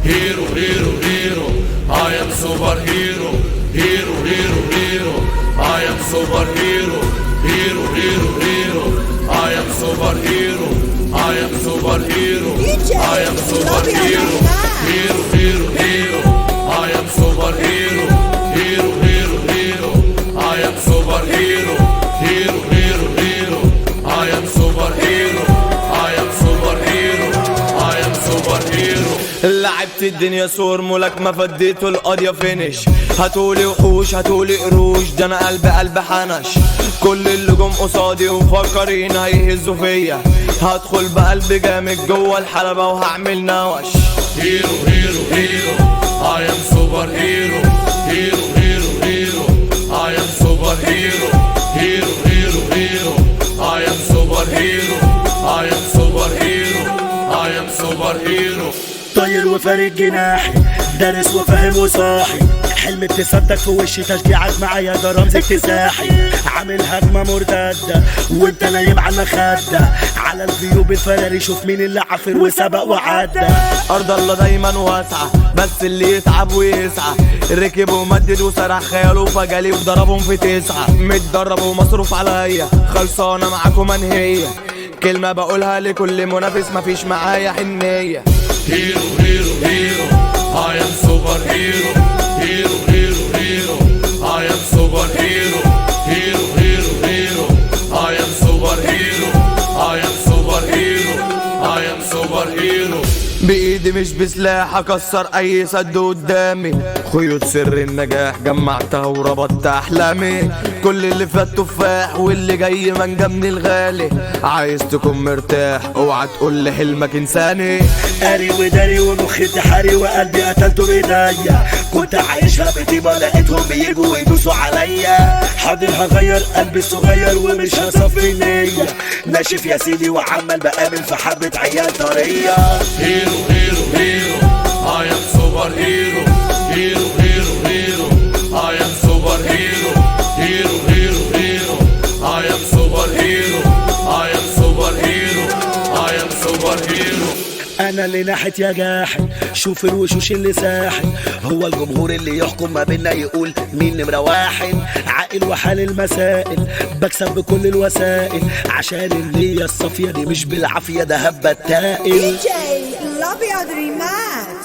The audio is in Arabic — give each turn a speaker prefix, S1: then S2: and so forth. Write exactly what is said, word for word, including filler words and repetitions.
S1: hero, hero, hero. I am superhero, hero, hero, hero. I am superhero, hero, hero, hero. I am superhero, I am superhero, I am superhero, hero, hero, hero. I am superhero, hero, hero, hero. I am superhero, hero, hero, hero. I am superhero, I am superhero, I am superhero.
S2: لعبت الدنيا صور ملاكمة فديته القضية فينش. هاتولي وحوش هاتولي قروش، ده انا قلبي قلب حنش. كل اللي جم قصادي ومفكرين هيهزوا فيا، هدخل بقلب جامد جوه الحلبة وهعمل نوش.
S1: هيرو هيرو هيرو I am superhero, hero, hero, hero. I am superhero, hero, hero, hero. I am superhero, I am superhero, I am superhero.
S3: طاير وفارق جناحي، دارس وفاهم وصاحي. حلم ابتسامتك في وشي، تشجيعك معايا ده رمز اكتساحي. عامل هجمة مرتدة وانت نايم على المخدة، على الجيوب الفراري شوف مين اللي عافر وسبق وعدى.
S2: أرض الله دايما واسعة، بس اللي يتعب ويسعى. ركب ومدد وسرح خياله فجالي وضربهم في تسعة. متدرب ومصروف عليا، خلصانة معاكم منهية. كلمة بقولها لكل منافس مفيش معايا حنية.
S1: Hero, hero, hero. I am superhero, hero, hero, hero. I am superhero, hero, hero, hero. I am superhero, I am superhero, I am superhero.
S2: بإيدي مش بسلاح أكسر أي سد قدامي. خيوط سر النجاح جمعتها وربطت أحلامي. كل اللي فات تفاح واللي جاي منجا من الغالي. عايز تكون مرتاح اوعى تقول لي حلمك إنساني.
S3: قاري وداري ومخي انتحاري وقلبي قتلته بإيديا. كنت عايشها بطيبة لقيتهم بيجوا ويدوسوا عليا. حاضر هغير قلبي الصغير ومش هصفي النية. ناشف يا سيدي وعمال بقابل في حبة عيال طرية.
S1: Hero, hero, hero. I am superhero, hero, hero, hero. I am superhero, hero, hero, hero. I am superhero, I am superhero, I am superhero.
S3: انا اللي ناحت يا جاحد، شوف الوشوش اللي ساحل. هو الجمهور اللي يحكم ما بينا يقول مين نمرة واحد. عاقل وحال المسائل، بكسب بكل الوسائل. عشان النية الصافية دي مش بالعافية، ده هبة التائل.
S4: دي جي الابيض ريماكس.